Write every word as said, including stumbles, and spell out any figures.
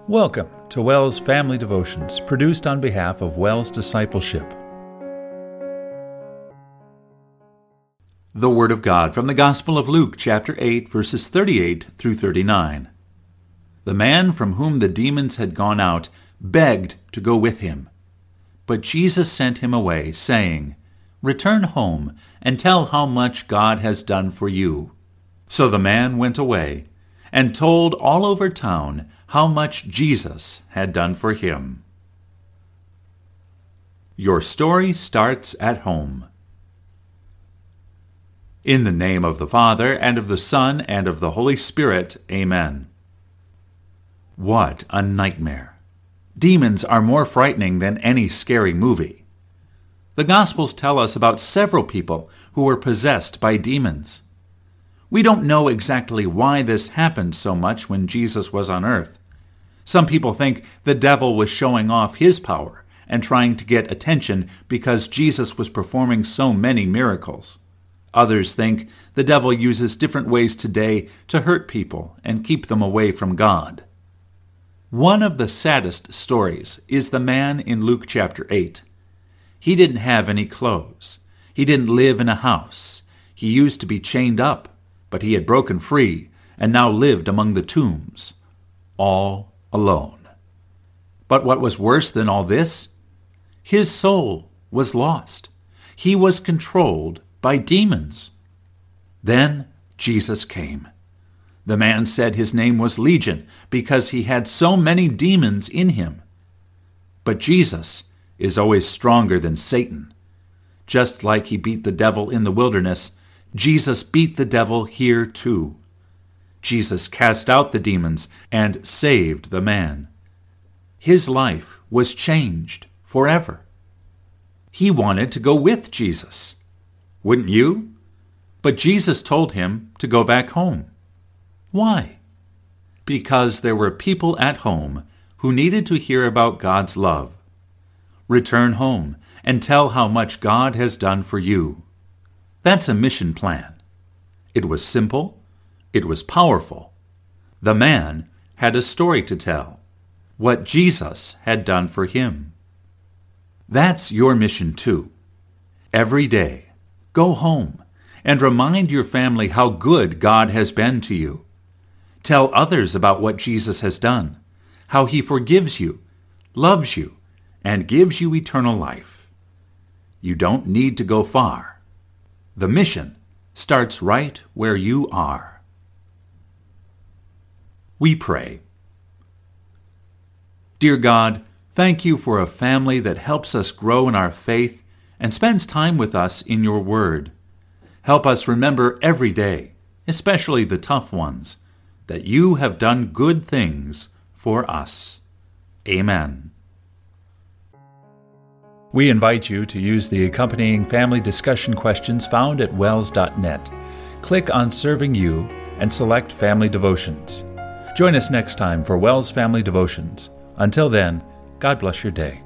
Welcome to WELS Family Devotions, produced on behalf of WELS Discipleship. The Word of God from the Gospel of Luke, chapter eight, verses thirty-eight through thirty-nine. The man from whom the demons had gone out begged to go with him. But Jesus sent him away, saying, "Return home and tell how much God has done for you." So the man went away and told all over town how much Jesus had done for him. Your story starts at home. In the name of the Father, and of the Son, and of the Holy Spirit, Amen. What a nightmare! Demons are more frightening than any scary movie. The Gospels tell us about several people who were possessed by demons. We don't know exactly why this happened so much when Jesus was on earth. Some people think the devil was showing off his power and trying to get attention because Jesus was performing so many miracles. Others think the devil uses different ways today to hurt people and keep them away from God. One of the saddest stories is the man in Luke chapter eight. He didn't have any clothes. He didn't live in a house. He used to be chained up, but he had broken free and now lived among the tombs, all alone. But what was worse than all this? His soul was lost. He was controlled by demons. Then Jesus came. The man said his name was Legion because he had so many demons in him. But Jesus is always stronger than Satan. Just like he beat the devil in the wilderness, Jesus beat the devil here too. Jesus cast out the demons and saved the man. His life was changed forever. He wanted to go with Jesus. Wouldn't you? But Jesus told him to go back home. Why? Because there were people at home who needed to hear about God's love. Return home and tell how much God has done for you. That's a mission plan. It was simple. It was powerful. The man had a story to tell, what Jesus had done for him. That's your mission too. Every day, go home and remind your family how good God has been to you. Tell others about what Jesus has done, how he forgives you, loves you, and gives you eternal life. You don't need to go far. The mission starts right where you are. We pray. Dear God, thank you for a family that helps us grow in our faith and spends time with us in your word. Help us remember every day, especially the tough ones, that you have done good things for us. Amen. We invite you to use the accompanying family discussion questions found at wels dot net. Click on Serving You and select Family Devotions. Join us next time for WELS Family Devotions. Until then, God bless your day.